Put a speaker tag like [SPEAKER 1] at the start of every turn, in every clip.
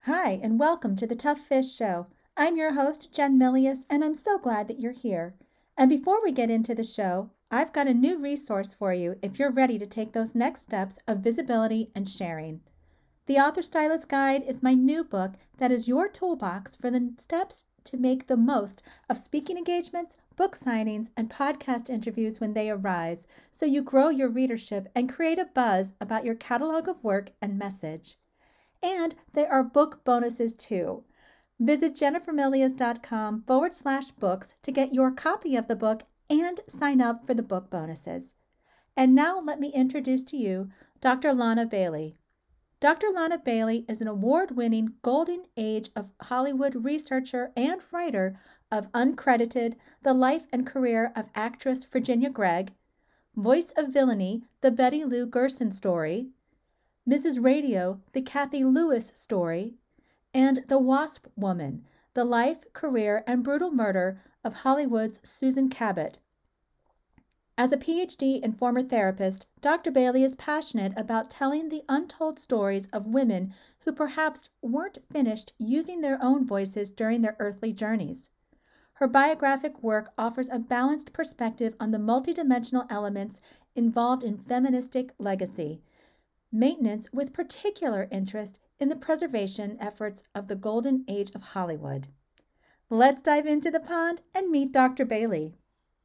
[SPEAKER 1] Hi, and welcome to the Tough Fish Show. I'm your host, Jen Milius, and I'm so glad that you're here. And before we get into the show, I've got a new resource for you if you're ready to take those next steps of visibility and sharing. The Author Stylist Guide is my new book that is your toolbox for the steps to make the most of speaking engagements, book signings, and podcast interviews when they arise, so you grow your readership and create a buzz about your catalog of work and message. And there are book bonuses too. Visit jennifermilius.com/books to get your copy of the book and sign up for the book bonuses. And now let me introduce to you Dr. Lana Bailey. Dr. Lana Bailey is an award winning Golden Age of Hollywood researcher and writer of Uncredited, the life and career of actress Virginia Gregg, Voice of Villainy, the Betty Lou Gerson story, Mrs. Radio, the Kathy Lewis story, and The Wasp Woman, the life, career, and brutal murder of Hollywood's Susan Cabot. As a PhD and former therapist, Dr. Bailey is passionate about telling the untold stories of women who perhaps weren't finished using their own voices during their earthly journeys. Her biographic work offers a balanced perspective on the multidimensional elements involved in feministic legacy maintenance, with particular interest in the preservation efforts of the Golden Age of Hollywood. Let's dive into the pond and meet Dr. Bailey.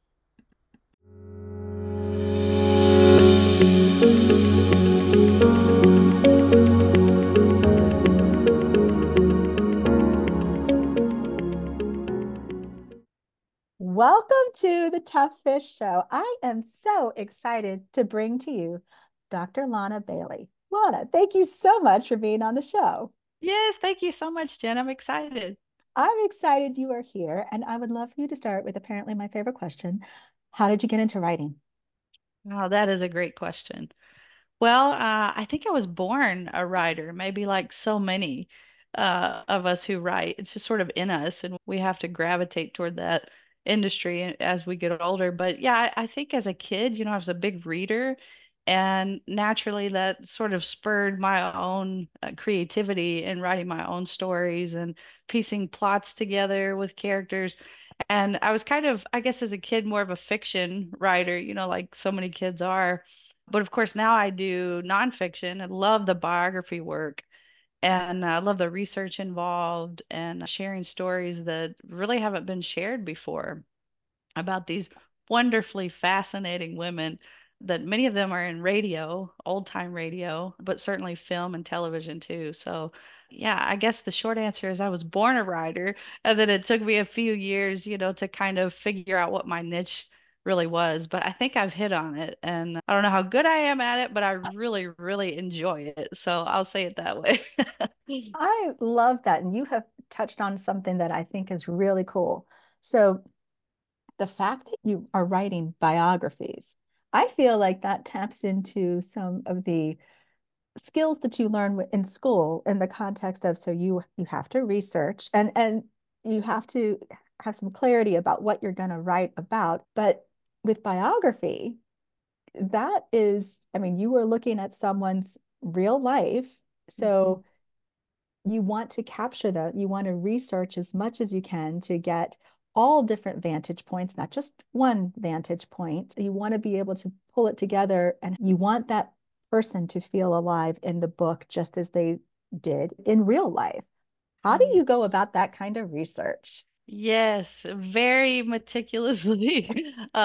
[SPEAKER 1] Welcome to the Tough Fish Show. I am so excited to bring to you Dr. Lana Bailey. Lana, thank you so much for being on the show.
[SPEAKER 2] Yes, thank you so much, Jen. I'm excited.
[SPEAKER 1] I'm excited you are here, and I would love for you to start with apparently my favorite question. How did you get into writing?
[SPEAKER 2] Wow, that is a great question. Well, I think I was born a writer, maybe like so many of us who write. It's just sort of in us, and we have to gravitate toward that industry as we get older. But yeah, I think as a kid, I was a big reader, and naturally that sort of spurred my own creativity in writing my own stories and piecing plots together with characters. And I was kind of, I guess, as a kid, more of a fiction writer, like so many kids are. But of course, now I do nonfiction and love the biography work. And I love the research involved and sharing stories that really haven't been shared before about these wonderfully fascinating women that many of them are in radio, old time radio, but certainly film and television too. So, yeah, I guess the short answer is I was born a writer, and then it took me a few years, to kind of figure out what my niche really was. But I think I've hit on it, and I don't know how good I am at it, but I really, really enjoy it. So I'll say it that way.
[SPEAKER 1] I love that. And you have touched on something that I think is really cool. So, the fact that you are writing biographies, I feel like that taps into some of the skills that you learn in school in the context of so you have to research and you have to have some clarity about what you're going to write about. But with biography, that is, I mean, you are looking at someone's real life. So you want to capture that. You want to research as much as you can to get all different vantage points, not just one vantage point. You want to be able to pull it together, and you want that person to feel alive in the book just as they did in real life. How do you go
[SPEAKER 2] Yes.
[SPEAKER 1] about that kind of research?
[SPEAKER 2] Yes, very meticulously.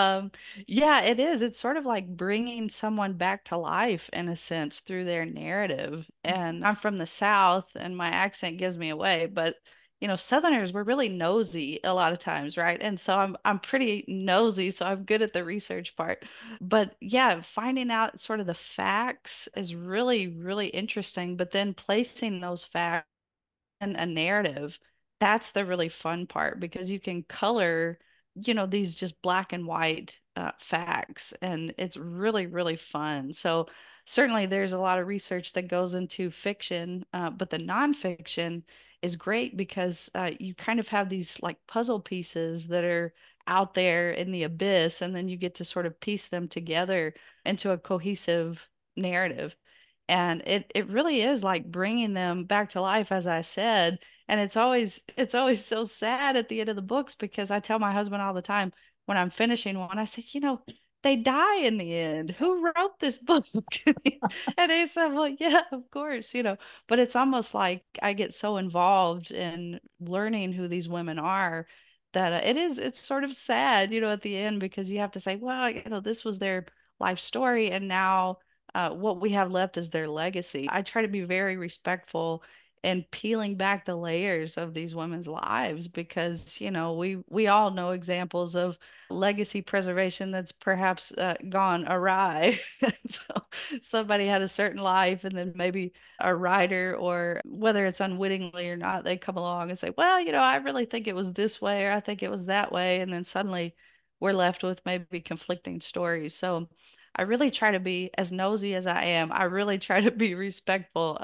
[SPEAKER 2] Yeah, it is. It's sort of like bringing someone back to life in a sense through their narrative. And I'm from the South, and my accent gives me away, but Southerners, we're really nosy a lot of times, right? And so I'm pretty nosy, so I'm good at the research part. But yeah, finding out sort of the facts is really, really interesting, but then placing those facts and a narrative, that's the really fun part because you can color, these just black and white facts, and it's really, really fun. So certainly there's a lot of research that goes into fiction, but the nonfiction is great because you kind of have these like puzzle pieces that are out there in the abyss, and then you get to sort of piece them together into a cohesive narrative. And it really is like bringing them back to life, as I said. And it's always so sad at the end of the books because I tell my husband all the time when I'm finishing one, I said, they die in the end. Who wrote this book? And he said, well, yeah, of course, but it's almost like I get so involved in learning who these women are that it's sort of sad, at the end because you have to say, well, this was their life story, and now what we have left is their legacy. I try to be very respectful and peeling back the layers of these women's lives because we all know examples of legacy preservation that's perhaps gone awry. So somebody had a certain life, and then maybe a writer, or whether it's unwittingly or not, they come along and say, well, I really think it was this way, or I think it was that way, and then suddenly we're left with maybe conflicting stories. So I really try to be, as nosy as I am, I really try to be respectful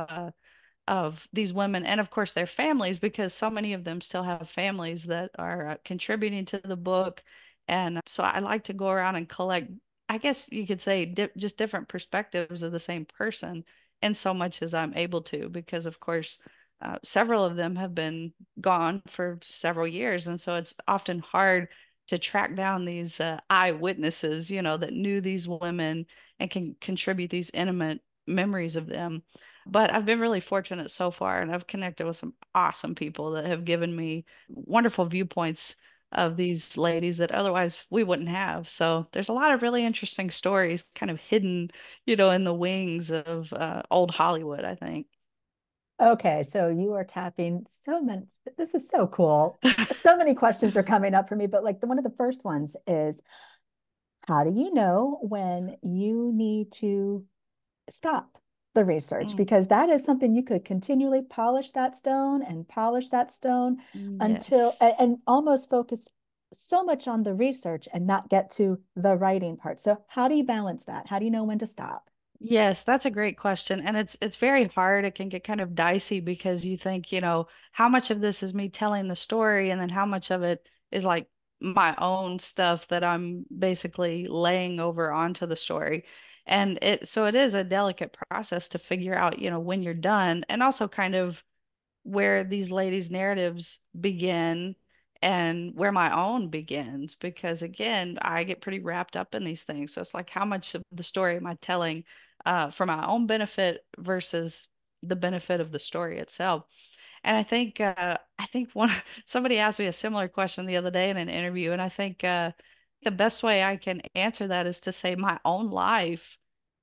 [SPEAKER 2] of these women and of course their families, because so many of them still have families that are contributing to the book. And so I like to go around and collect, I guess you could say, just different perspectives of the same person in so much as I'm able to, because of course several of them have been gone for several years, and so it's often hard to track down these eyewitnesses, that knew these women and can contribute these intimate memories of them. But I've been really fortunate so far, and I've connected with some awesome people that have given me wonderful viewpoints of these ladies that otherwise we wouldn't have. So there's a lot of really interesting stories kind of hidden, in the wings of old Hollywood, I think.
[SPEAKER 1] Okay, so you are tapping so many. This is so cool. So many questions are coming up for me, but like one of the first ones is, how do you know when you need to stop the research?
[SPEAKER 2] Mm,
[SPEAKER 1] Because that is something you could continually polish that stone and polish that stone until
[SPEAKER 2] yes.
[SPEAKER 1] and almost focus so much on the research and not get to the writing part. So how do you balance that? How do you know when to stop?
[SPEAKER 2] Yes, that's a great question. And it's very hard. It can get kind of dicey because you think, how much of this is me telling the story, and then how much of it is like my own stuff that I'm basically laying over onto the story. And it is a delicate process to figure out, when you're done, and also kind of where these ladies' narratives begin and where my own begins. Because again, I get pretty wrapped up in these things. So it's like, how much of the story am I telling for my own benefit versus the benefit of the story itself? And I think one somebody asked me a similar question the other day in an interview, and I think the best way I can answer that is to say my own life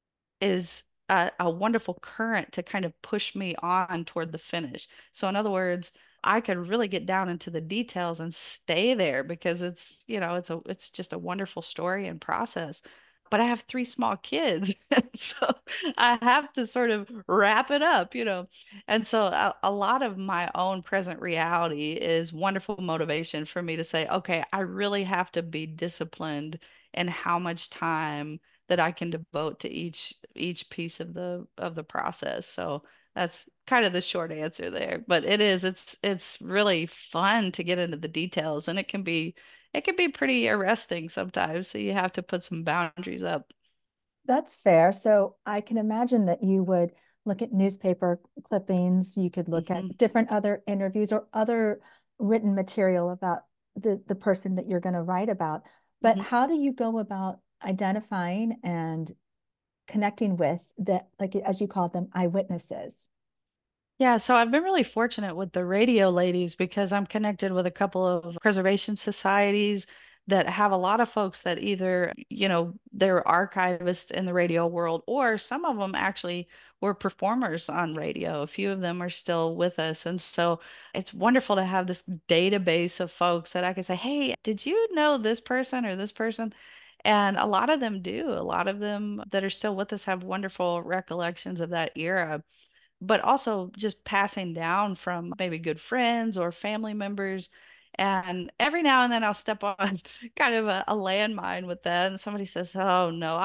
[SPEAKER 2] is a wonderful current to kind of push me on toward the finish. So in other words, I could really get down into the details and stay there because it's just a wonderful story and process. But I have three small kids, so I have to sort of wrap it up. And so a lot of my own present reality is wonderful motivation for me to say, okay, I really have to be disciplined in how much time that I can devote to each piece of the process. So that's kind of the short answer there. But it's really fun to get into the details, and it can be pretty arresting sometimes. So you have to put some boundaries up.
[SPEAKER 1] That's fair. So I can imagine that you would look at newspaper clippings, you could look
[SPEAKER 2] Hmm.
[SPEAKER 1] at different other interviews or other written material about the person that you're going to write about. But
[SPEAKER 2] Hmm.
[SPEAKER 1] how do you go about identifying and connecting with the, like as you call them, eyewitnesses?
[SPEAKER 2] Yeah, so I've been really fortunate with the radio ladies because I'm connected with a couple of preservation societies that have a lot of folks that either, they're archivists in the radio world, or some of them actually were performers on radio. A few of them are still with us. And so it's wonderful to have this database of folks that I can say, hey, did you know this person or this person? And a lot of them do. A lot of them that are still with us have wonderful recollections of that era, but also just passing down from maybe good friends or family members. And every now and then I'll step on kind of a landmine with that. And somebody says, oh no,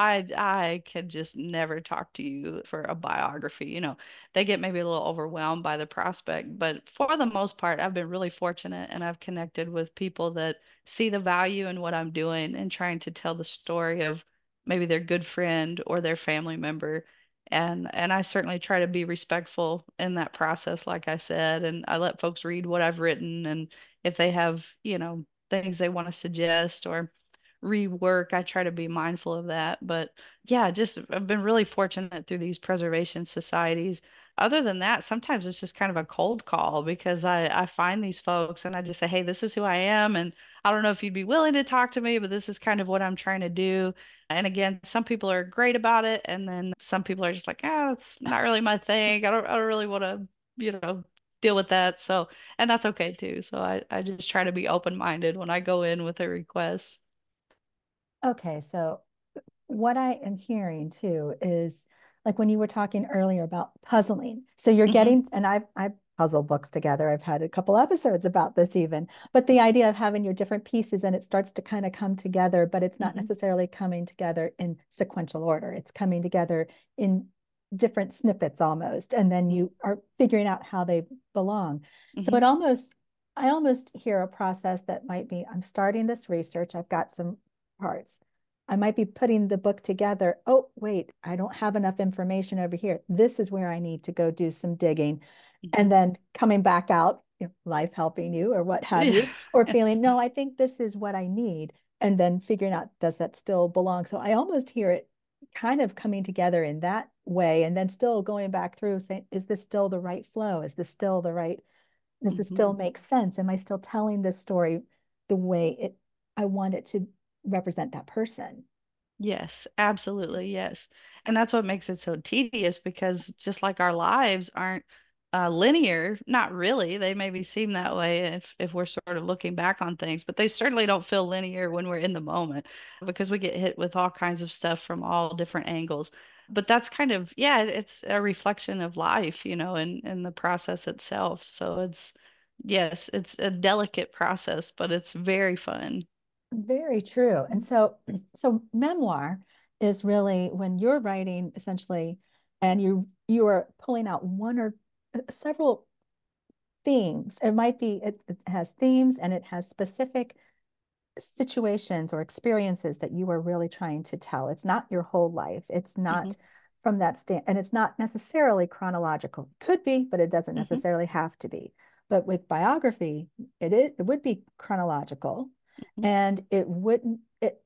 [SPEAKER 2] I can just never talk to you for a biography. They get maybe a little overwhelmed by the prospect. But for the most part, I've been really fortunate, and I've connected with people that see the value in what I'm doing and trying to tell the story of maybe their good friend or their family member. And I certainly try to be respectful in that process, like I said, and I let folks read what I've written, and if they have, things they want to suggest or rework, I try to be mindful of that. But yeah, just I've been really fortunate through these preservation societies. Other than that, sometimes it's just kind of a cold call because I find these folks and I just say, hey, this is who I am. And I don't know if you'd be willing to talk to me, but this is kind of what I'm trying to do. And again, some people are great about it, and then some people are just like, ah, it's not really my thing. I don't really want to, deal with that. So, and that's okay too. So I just try to be open-minded when I go in with a request.
[SPEAKER 1] Okay, so what I am hearing too is like when you were talking earlier about puzzling. So you're
[SPEAKER 2] Hmm.
[SPEAKER 1] getting, and I puzzle books together. I've had a couple episodes about this even, but the idea of having your different pieces and it starts to kind of come together, but it's not
[SPEAKER 2] Hmm.
[SPEAKER 1] necessarily coming together in sequential order. It's coming together in different snippets almost, and then you are figuring out how they belong. So
[SPEAKER 2] Hmm.
[SPEAKER 1] I almost hear a process that might be, I'm starting this research. I've got some parts. I might be putting the book together. Oh, wait, I don't have enough information over here. This is where I need to go do some digging.
[SPEAKER 2] Hmm.
[SPEAKER 1] And then coming back out, life helping you or what have
[SPEAKER 2] Yeah.
[SPEAKER 1] you, or
[SPEAKER 2] Yes.
[SPEAKER 1] feeling, no, I think this is what I need. And then figuring out, does that still belong? So I almost hear it kind of coming together in that way. And then still going back through saying, is this still the right flow? Is this still the right, does this
[SPEAKER 2] Hmm.
[SPEAKER 1] still make sense? Am I still telling this story the way I want it to represent that person?
[SPEAKER 2] Yes, absolutely. Yes. And that's what makes it so tedious because just like our lives aren't linear, not really. They maybe seem that way if we're sort of looking back on things, but they certainly don't feel linear when we're in the moment because we get hit with all kinds of stuff from all different angles. But that's kind of, yeah, it's a reflection of life, and the process itself. So yes, it's a delicate process, but it's very fun.
[SPEAKER 1] Very true. And so, so memoir is really when you're writing essentially, and you are pulling out one or several themes. It might be it has themes and it has specific situations or experiences that you are really trying to tell. It's not your whole life. It's
[SPEAKER 2] Hmm.
[SPEAKER 1] not from that stand, and it's not necessarily chronological. It could be, but it doesn't
[SPEAKER 2] Hmm.
[SPEAKER 1] necessarily have to be. But with biography, it would be chronological,
[SPEAKER 2] Hmm.
[SPEAKER 1] and it wouldn't it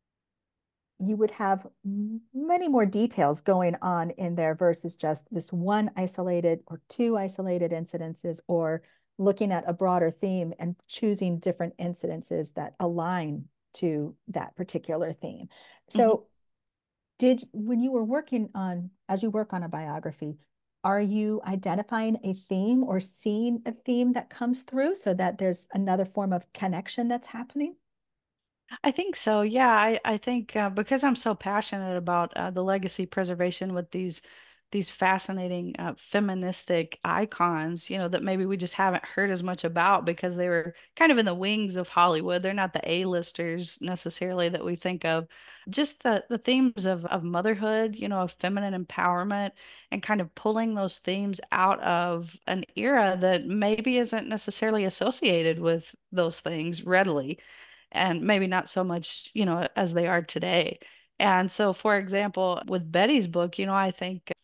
[SPEAKER 1] you would have many more details going on in there versus just this one isolated or two isolated incidences or looking at a broader theme and choosing different incidences that align to that particular theme.
[SPEAKER 2] Hmm.
[SPEAKER 1] So when you were working on, as you work on a biography, are you identifying a theme or seeing a theme that comes through so that there's another form of connection that's happening?
[SPEAKER 2] I think so. Yeah, I think because I'm so passionate about the legacy preservation with these fascinating feministic icons, that maybe we just haven't heard as much about because they were kind of in the wings of Hollywood. They're not the A-listers necessarily that we think of. Just the themes of motherhood, of feminine empowerment, and kind of pulling those themes out of an era that maybe isn't necessarily associated with those things readily and maybe not so much, as they are today. And so, for example, with Betty's book, I think,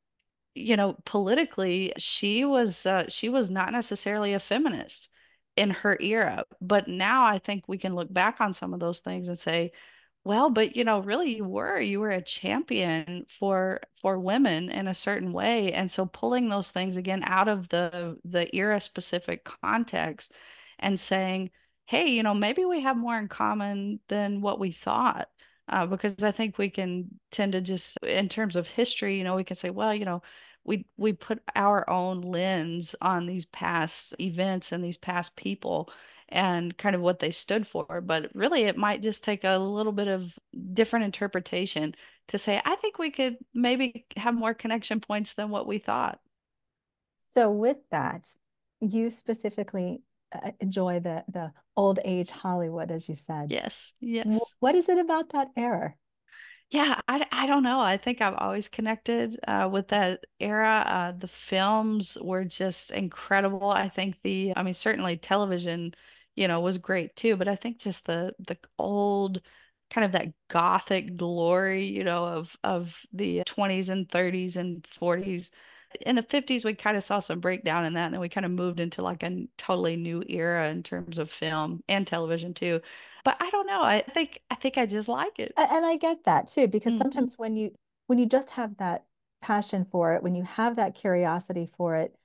[SPEAKER 2] politically, she was not necessarily a feminist in her era, but now I think we can look back on some of those things and say, well, but really you were a champion for women in a certain way. And so pulling those things again out of the era specific context and saying, hey, maybe we have more in common than what we thought. Because I think we can tend to just, in terms of history, we can say, well, we put our own lens on these past events and these past people and kind of what they stood for. But really, it might just take a little bit of different interpretation to say, I think we could maybe have more connection points than what we thought.
[SPEAKER 1] So with that, you specifically enjoy the old age Hollywood, as you said.
[SPEAKER 2] Yes, yes.
[SPEAKER 1] What is it about that era?
[SPEAKER 2] Yeah, I don't know. I think I've always connected with that era. The films were just incredible. I think I mean, certainly television, was great too, but I think just the old kind of that gothic glory, of the 20s and 30s and 40s. In the 50s, we kind of saw some breakdown in that, and then we kind of moved into like a totally new era in terms of film and television too. But I don't know. I think I just like it.
[SPEAKER 1] And I get that too, because
[SPEAKER 2] Hmm.
[SPEAKER 1] sometimes when you just have that passion for it, when you have that curiosity for it,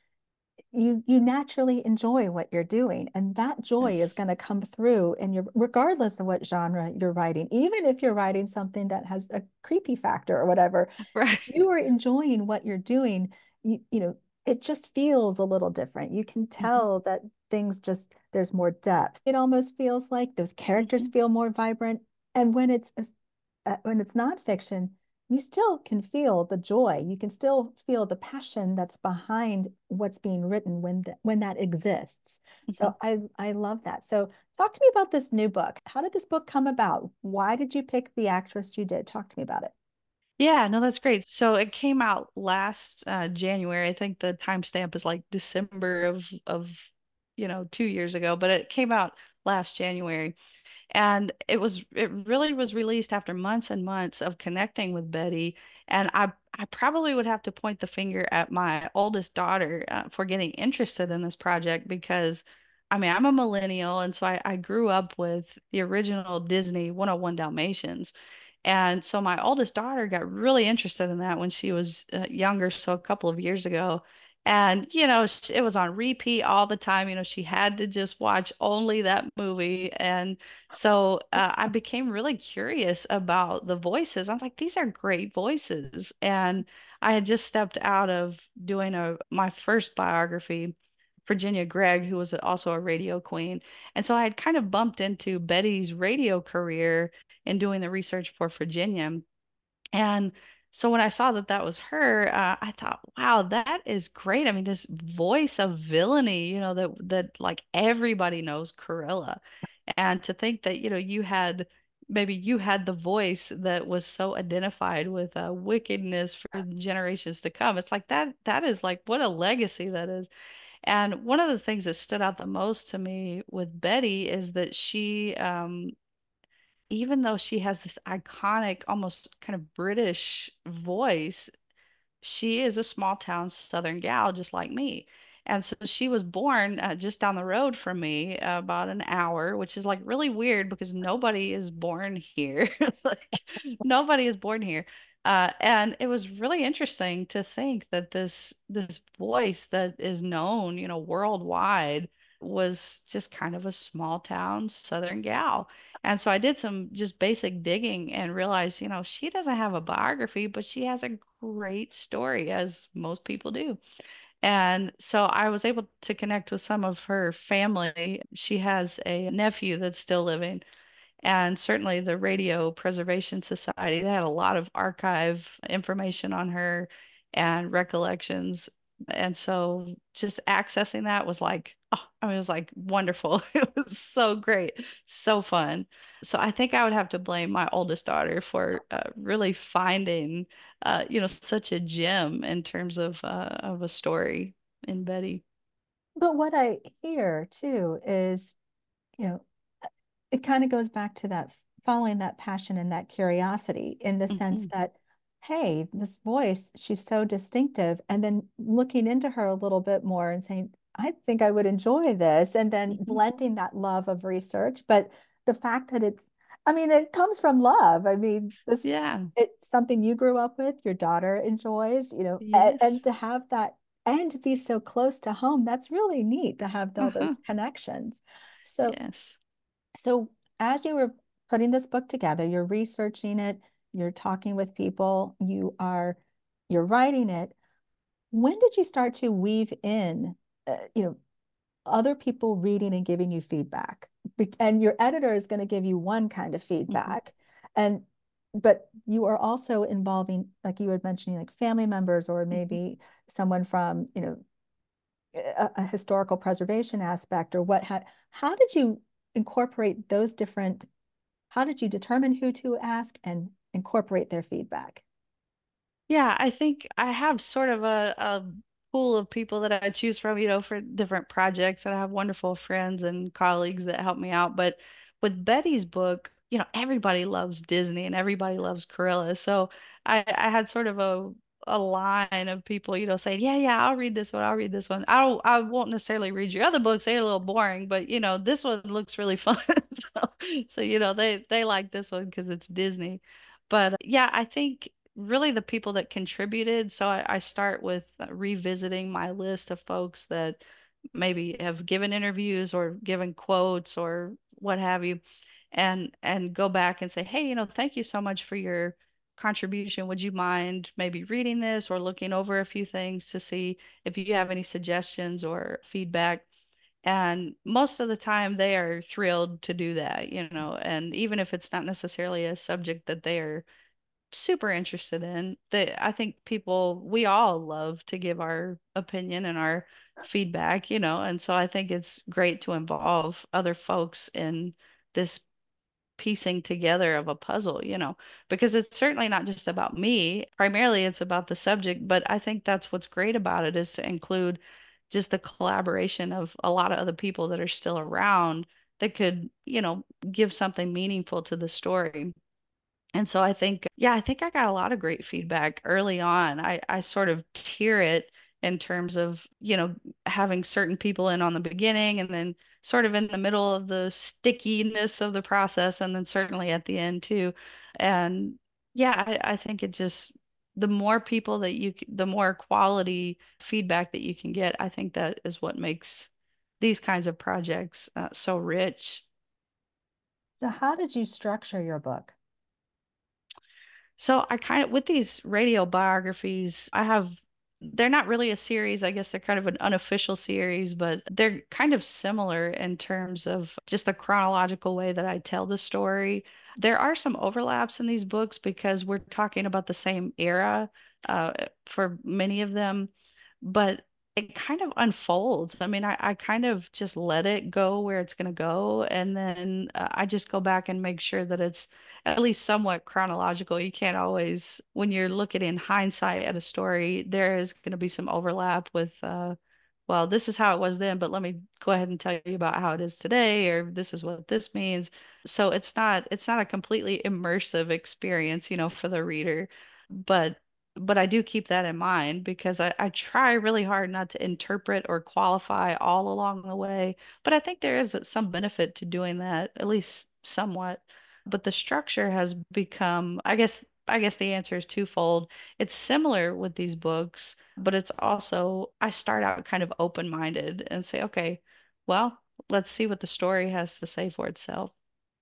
[SPEAKER 1] you naturally enjoy what you're doing, and that joy is
[SPEAKER 2] Yes.
[SPEAKER 1] going to come through in your, regardless of what genre you're writing. Even if you're writing something that has a creepy factor or whatever, if
[SPEAKER 2] Right.
[SPEAKER 1] you are enjoying what you're doing, you know, it just feels a little different. You can
[SPEAKER 2] Hmm.
[SPEAKER 1] tell that things just, there's more depth. It almost feels like those characters
[SPEAKER 2] Hmm.
[SPEAKER 1] feel more vibrant. And when it's nonfiction, you still can feel the joy. You can still feel the passion that's behind what's being written when that exists.
[SPEAKER 2] Hmm.
[SPEAKER 1] So I love that. So talk to me about this new book. How did this book come about? Why did you pick the actress you did? Talk to me about it.
[SPEAKER 2] Yeah, no, that's great. So it came out last January. I think the timestamp is like December of 2 years ago, but it came out last January. And it really was released after months and months of connecting with Betty. And I probably would have to point the finger at my oldest daughter for getting interested in this project because I mean, I'm a millennial, and so I grew up with the original Disney 101 Dalmatians. And so my oldest daughter got really interested in that when she was younger, so a couple of years ago. And, it was on repeat all the time. She had to just watch only that movie. And so I became really curious about the voices. I'm like, these are great voices. And I had just stepped out of doing my first biography, Virginia Gregg, who was also a radio queen. And so I had kind of bumped into Betty's radio career in doing the research for Virginia. And so when I saw that that was her, I thought, wow, that is great. I mean, this voice of villainy, that like everybody knows Cruella. And to think that, maybe you had the voice that was so identified with wickedness for generations to come. It's like that is like what a legacy that is. And one of the things that stood out the most to me with Betty is that she even though she has this iconic, almost kind of British voice, she is a small town Southern gal just like me. And so she was born just down the road from me, about an hour, which is like really weird because nobody is born here. It's like nobody is born here. And it was really interesting to think that this voice that is known, worldwide was just kind of a small town Southern gal. And so I did some just basic digging and realized, she doesn't have a biography, but she has a great story, as most people do. And so I was able to connect with some of her family. She has a nephew that's still living, and certainly the Radio Preservation Society, they had a lot of archive information on her and recollections. And so just accessing that was like, oh, I mean, it was like wonderful. It was so great, so fun. So I think I would have to blame my oldest daughter for really finding, such a gem in terms of a story in Betty.
[SPEAKER 1] But what I hear too is, you know, it kind of goes back to that following that passion and that curiosity in the sense
[SPEAKER 2] Hmm.
[SPEAKER 1] that, hey, this voice, she's so distinctive. And then looking into her a little bit more and saying, I think I would enjoy this. And then
[SPEAKER 2] Hmm.
[SPEAKER 1] blending that love of research. But the fact that I mean, it comes from love. I mean,
[SPEAKER 2] Yeah.
[SPEAKER 1] it's something you grew up with, your daughter enjoys, and
[SPEAKER 2] Yes.
[SPEAKER 1] to have that and to be so close to home, that's really neat to have all
[SPEAKER 2] Uh-huh.
[SPEAKER 1] those connections. So
[SPEAKER 2] Yes.
[SPEAKER 1] so as you were putting this book together, you're researching it, you're talking with people, you're writing it. When did you start to weave in, other people reading and giving you feedback? And your editor is going to give you one kind of
[SPEAKER 2] Hmm.
[SPEAKER 1] feedback, and but you are also involving, like you were mentioning, like family members or
[SPEAKER 2] Hmm.
[SPEAKER 1] maybe someone from, a historical preservation aspect or what had. How did you incorporate those different how did you determine who to ask and incorporate their feedback?
[SPEAKER 2] Yeah, I think I have sort of a pool of people that I choose from, for different projects, and I have wonderful friends and colleagues that help me out. But with Betty's book, everybody loves Disney and everybody loves Cruella. So I had sort of a line of people, saying, yeah, yeah, I'll read this one. I'll read this one. I won't necessarily read your other books. They're a little boring, but this one looks really fun. So, they like this one because it's Disney. But yeah, I think really the people that contributed. So I start with revisiting my list of folks that maybe have given interviews or given quotes or what have you, and go back and say, hey, thank you so much for your contribution. Would you mind maybe reading this or looking over a few things to see if you have any suggestions or feedback? And most of the time they are thrilled to do that, and even if it's not necessarily a subject that they are super interested in, that I think we all love to give our opinion and our feedback, and so I think it's great to involve other folks in this piecing together of a puzzle, because it's certainly not just about me. Primarily, it's about the subject, but I think that's what's great about it is to include just the collaboration of a lot of other people that are still around that could, give something meaningful to the story. And so I think, yeah, I think I got a lot of great feedback early on. I sort of tier it in terms of, having certain people in on the beginning and then sort of in the middle of the stickiness of the process and then certainly at the end too. And yeah, I think the more people the more quality feedback that you can get, I think that is what makes these kinds of projects so rich.
[SPEAKER 1] So, how did you structure your book?
[SPEAKER 2] So I kind of, with these radio biographies, they're not really a series. I guess they're kind of an unofficial series, but they're kind of similar in terms of just the chronological way that I tell the story. There are some overlaps in these books because we're talking about the same era, uh, for many of them, but it kind of unfolds. I mean, I kind of just let it go where it's going to go. And then I just go back and make sure that it's at least somewhat chronological. You can't always, when you're looking in hindsight at a story, there is going to be some overlap with, well, this is how it was then, but let me go ahead and tell you about how it is today, or this is what this means. So it's not a completely immersive experience, for the reader, but I do keep that in mind because I try really hard not to interpret or qualify all along the way. But I think there is some benefit to doing that, at least somewhat. But the structure has become, I guess the answer is twofold. It's similar with these books, but it's also, I start out kind of open-minded and say, okay, well, let's see what the story has to say for itself.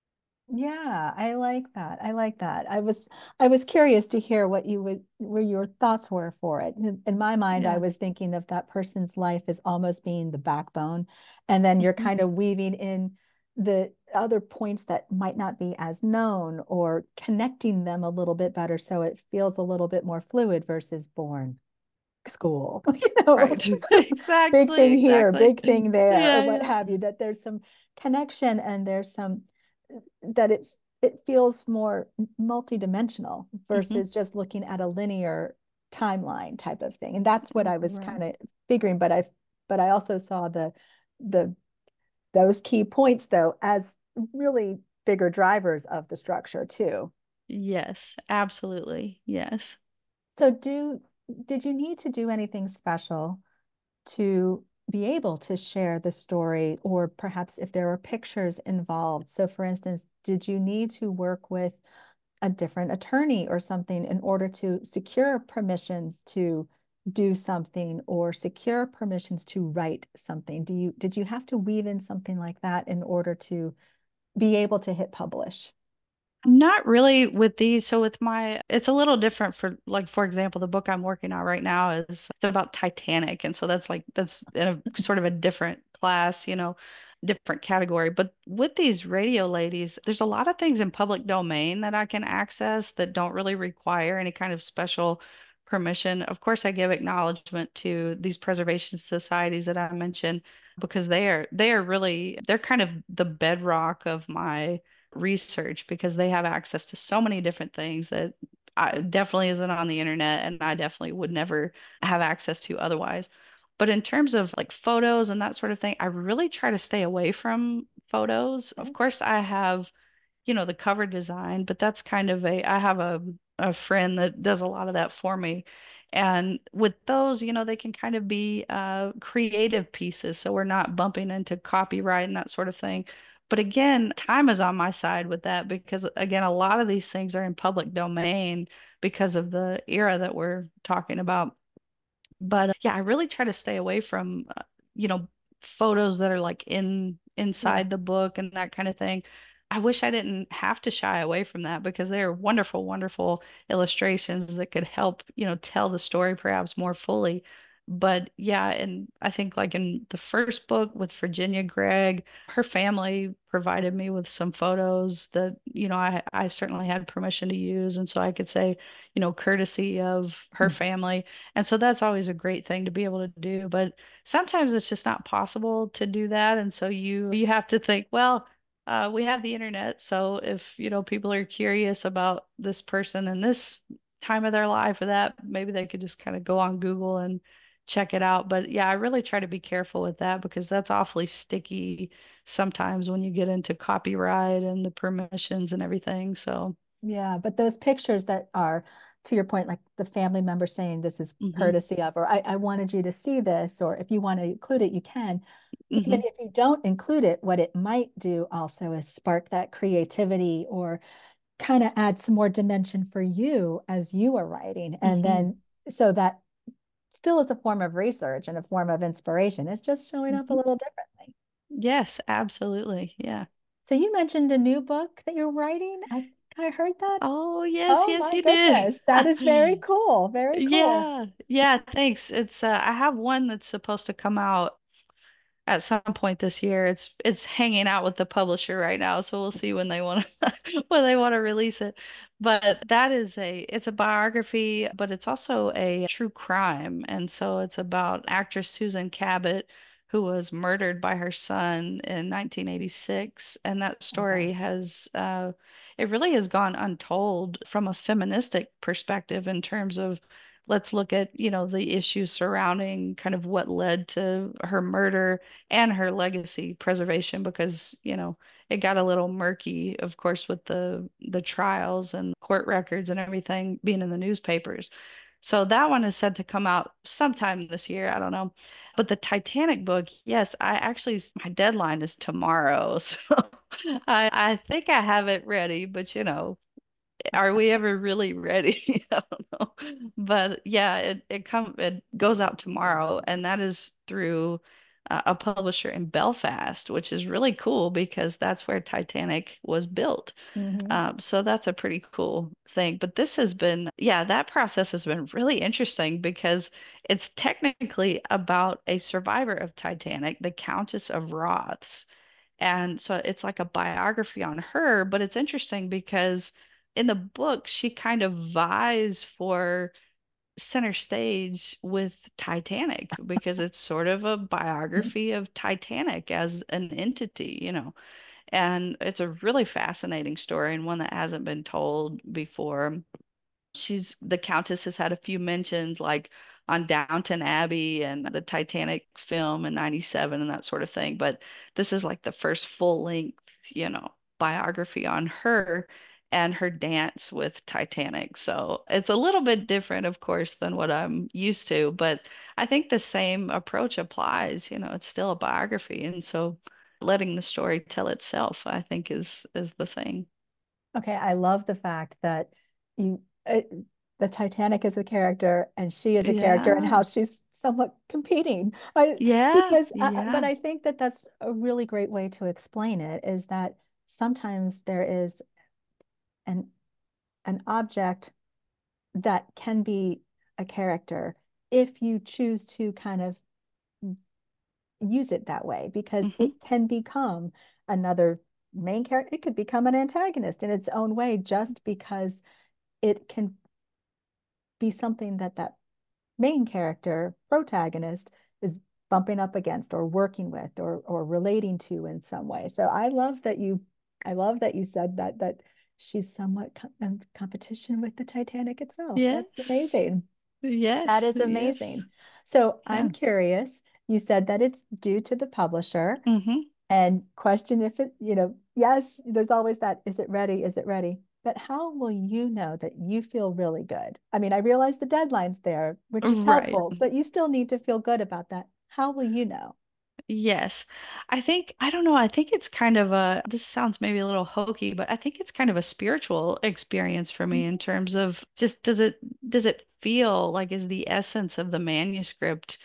[SPEAKER 1] Yeah, I like that. I like that. I was curious to hear what you would where your thoughts were for it. In my mind, I
[SPEAKER 2] Yeah.
[SPEAKER 1] was thinking of that person's life as almost being the backbone, and then you're
[SPEAKER 2] Mhm.
[SPEAKER 1] kind of weaving in the other points that might not be as known or connecting them a little bit better so it feels a little bit more fluid versus born school,
[SPEAKER 2] Right.
[SPEAKER 1] big
[SPEAKER 2] Exactly,
[SPEAKER 1] thing here,
[SPEAKER 2] exactly.
[SPEAKER 1] big thing there, or
[SPEAKER 2] Yeah,
[SPEAKER 1] what
[SPEAKER 2] yeah.
[SPEAKER 1] have you, that there's some connection and there's some that it feels more multidimensional
[SPEAKER 2] Hmm.
[SPEAKER 1] versus just looking at a linear timeline type of thing. And that's what I was
[SPEAKER 2] Right.
[SPEAKER 1] kind of figuring, but I also saw the those key points though as really bigger drivers of the structure too.
[SPEAKER 2] Yes, absolutely. Yes.
[SPEAKER 1] So did you need to do anything special to be able to share the story, or perhaps if there were pictures involved? So, for instance, did you need to work with a different attorney or something in order to secure permissions to do something or secure permissions to write something? Did you have to weave in something like that in order to be able to hit publish?
[SPEAKER 2] Not really with these. So it's a little different for like, for example, the book I'm working on right now it's about Titanic. And so that's in a sort of a different class, different category. But with these radio ladies, there's a lot of things in public domain that I can access that don't really require any kind of special permission. Of course, I give acknowledgement to these preservation societies that I mentioned because they're kind of the bedrock of my research because they have access to so many different things that I definitely isn't on the internet and I definitely would never have access to otherwise. But in terms of like photos and that sort of thing, I really try to stay away from photos. Of
[SPEAKER 1] Okay.
[SPEAKER 2] course, I have the cover design, but that's kind of I have a friend that does a lot of that for me. And with those, they can kind of be creative pieces. So we're not bumping into copyright and that sort of thing. But again, time is on my side with that because, again, a lot of these things are in public domain because of the era that we're talking about. But yeah, I really try to stay away from, you know, photos that are like
[SPEAKER 1] Yeah.
[SPEAKER 2] inside the book and that kind of thing. I wish I didn't have to shy away from that because they're wonderful, wonderful illustrations that could help, tell the story perhaps more fully. But yeah, and I think like in the first book with Virginia Gregg, her family provided me with some photos that, I certainly had permission to use. And so I could say, courtesy of her
[SPEAKER 1] Mm.
[SPEAKER 2] family. And so that's always a great thing to be able to do. But sometimes it's just not possible to do that. And so you have to think, well, we have the internet. So if, people are curious about this person and this time of their life or that, maybe they could just kind of go on Google and check it out. But yeah, I really try to be careful with that because that's awfully sticky sometimes when you get into copyright and the permissions and everything. So,
[SPEAKER 1] Yeah, but those pictures that are, to your point, like the family member saying this is
[SPEAKER 2] hmm
[SPEAKER 1] courtesy of, or I wanted you to see this, or if you want to include it, you can. Even
[SPEAKER 2] hmm
[SPEAKER 1] if you don't include it, what it might do also is spark that creativity or kind of add some more dimension for you as you are writing. And
[SPEAKER 2] hmm
[SPEAKER 1] then so that still is a form of research and a form of inspiration. It's just showing up a
[SPEAKER 2] hmm
[SPEAKER 1] little differently.
[SPEAKER 2] Yes, absolutely. Yeah.
[SPEAKER 1] So you mentioned a new book that you're writing. I heard that.
[SPEAKER 2] Oh, yes,
[SPEAKER 1] Oh
[SPEAKER 2] yes,
[SPEAKER 1] my
[SPEAKER 2] you did.
[SPEAKER 1] goodness. That is very cool. Very cool.
[SPEAKER 2] Yeah. Yeah, thanks. It's I have one that's supposed to come out at some point this year. It's hanging out with the publisher right now, so we'll see when they want to when they want to release it. But that is it's a biography, but it's also a true crime. And so it's about actress Susan Cabot, who was murdered by her son in 1986. And that
[SPEAKER 1] Oh
[SPEAKER 2] story
[SPEAKER 1] gosh.
[SPEAKER 2] has it really has gone untold from a feministic perspective in terms of let's look at, the issues surrounding kind of what led to her murder and her legacy preservation because, it got a little murky, of course, with the trials and court records and everything being in the newspapers. So that one is said to come out sometime this year. I don't know. But the Titanic book, yes, my deadline is tomorrow. So I think I have it ready, but are we ever really ready? I don't know. But yeah, it goes out tomorrow, and that is through a publisher in Belfast, which is really cool because that's where Titanic was built.
[SPEAKER 1] Hmm.
[SPEAKER 2] So that's a pretty cool thing. But this has been, yeah, that process has been really interesting because it's technically about a survivor of Titanic, the Countess of Rothes. And so it's like a biography on her, but it's interesting because in the book, she kind of vies for center stage with Titanic because it's sort of a biography of Titanic as an entity, and it's a really fascinating story and one that hasn't been told before. The Countess has had a few mentions like on Downton Abbey and the Titanic film in 97 and that sort of thing. But this is like the first full length, biography on her and her dance with Titanic. So it's a little bit different, of course, than what I'm used to, but I think the same approach applies. It's still a biography. And so letting the story tell itself, I think is the thing.
[SPEAKER 1] Okay, I love the fact that you the Titanic is a character and she is a character and
[SPEAKER 2] Yeah.
[SPEAKER 1] how she's somewhat competing. I
[SPEAKER 2] Yeah,
[SPEAKER 1] because but
[SPEAKER 2] yeah.
[SPEAKER 1] I think that that's a really great way to explain it is that sometimes there is an an object that can be a character if you choose to kind of use it that way because
[SPEAKER 2] hmm
[SPEAKER 1] it can become another main character. It could become an antagonist in its own way just because it can be something that that main character protagonist is bumping up against or working with or relating to in some way. So I love that you said that she's somewhat in competition with the Titanic itself. That's
[SPEAKER 2] Yes.
[SPEAKER 1] amazing. That
[SPEAKER 2] Yes.
[SPEAKER 1] is
[SPEAKER 2] Yes.
[SPEAKER 1] amazing. So I'm
[SPEAKER 2] Yeah.
[SPEAKER 1] curious. You said that it's due to the publisher.
[SPEAKER 2] hmm
[SPEAKER 1] and question if it, yes, there's always that, is it ready? Is it ready? But how will you know that you feel really good? I mean, I realize the deadline's there, which is
[SPEAKER 2] Right.
[SPEAKER 1] helpful, but you still need to feel good about that. How will you know?
[SPEAKER 2] Yes. I don't know, I think it's kind of this sounds maybe a little hokey, but I think it's kind of a spiritual experience for me in terms of just does it feel like is the essence of the manuscript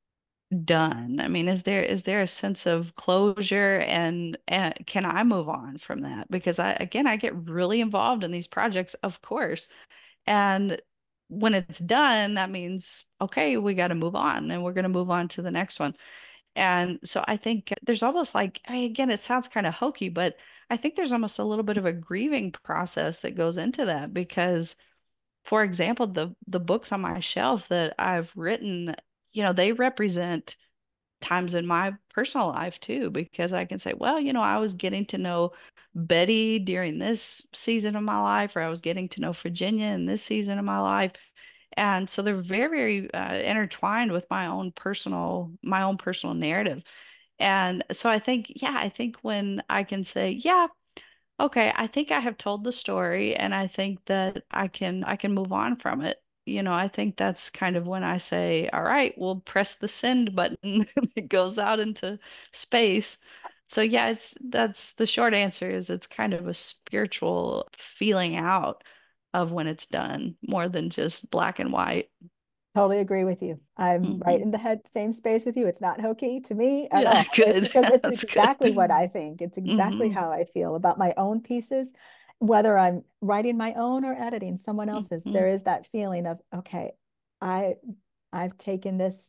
[SPEAKER 2] done? I mean, is there a sense of closure and can I move on from that? Because I get really involved in these projects, of course. And when it's done, that means, okay, we got to move on and we're going to move on to the next one. And so I think there's almost like, I mean, again, it sounds kind of hokey, but I think there's almost a little bit of a grieving process that goes into that because, for example, the books on my shelf that I've written, they represent times in my personal life too, because I can say, well, I was getting to know Betty during this season of my life, or I was getting to know Virginia in this season of my life. And so they're very, very intertwined with my own personal narrative. And so I think when I can say, yeah, okay, I think I have told the story and I think that I can move on from it. I think that's kind of when I say, all right, we'll press the send button. It goes out into space. So yeah, that's the short answer is it's kind of a spiritual feeling out of when it's done more than just black and white.
[SPEAKER 1] Totally agree with you. I'm right
[SPEAKER 2] Hmm.
[SPEAKER 1] in the head, same space with you. It's not hokey to me at
[SPEAKER 2] Yeah,
[SPEAKER 1] all. It's
[SPEAKER 2] good.
[SPEAKER 1] because it's
[SPEAKER 2] That's good.
[SPEAKER 1] exactly what I think. It's exactly
[SPEAKER 2] Hmm.
[SPEAKER 1] how I feel about my own pieces, whether I'm writing my own or editing someone else's.
[SPEAKER 2] Hmm.
[SPEAKER 1] There is that feeling of, okay, I I've taken this.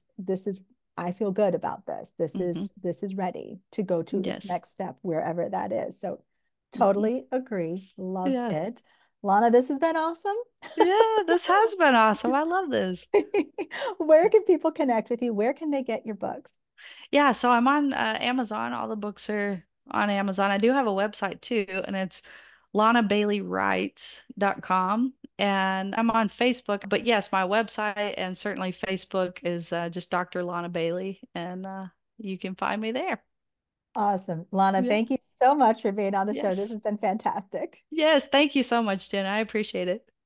[SPEAKER 1] I feel good about this. This
[SPEAKER 2] Hmm.
[SPEAKER 1] is this is ready to go to its
[SPEAKER 2] Yes.
[SPEAKER 1] next step, wherever that is. So
[SPEAKER 2] Hmm.
[SPEAKER 1] totally agree. Love
[SPEAKER 2] Yeah.
[SPEAKER 1] it. Lana, this has been awesome.
[SPEAKER 2] Yeah, this has been awesome. I love this.
[SPEAKER 1] Where can people connect with you? Where can they get your books?
[SPEAKER 2] Yeah, so I'm on Amazon. All the books are on Amazon. I do have a website too, and it's lanabaileyWrites.com. And I'm on Facebook. But yes, my website and certainly Facebook is just Dr. Lana Bailey, and you can find me there.
[SPEAKER 1] Awesome. Lana,
[SPEAKER 2] Yeah.
[SPEAKER 1] thank you so much for being on the show. This
[SPEAKER 2] Yes.
[SPEAKER 1] has been fantastic.
[SPEAKER 2] Yes. Thank you so much, Jen. I appreciate it.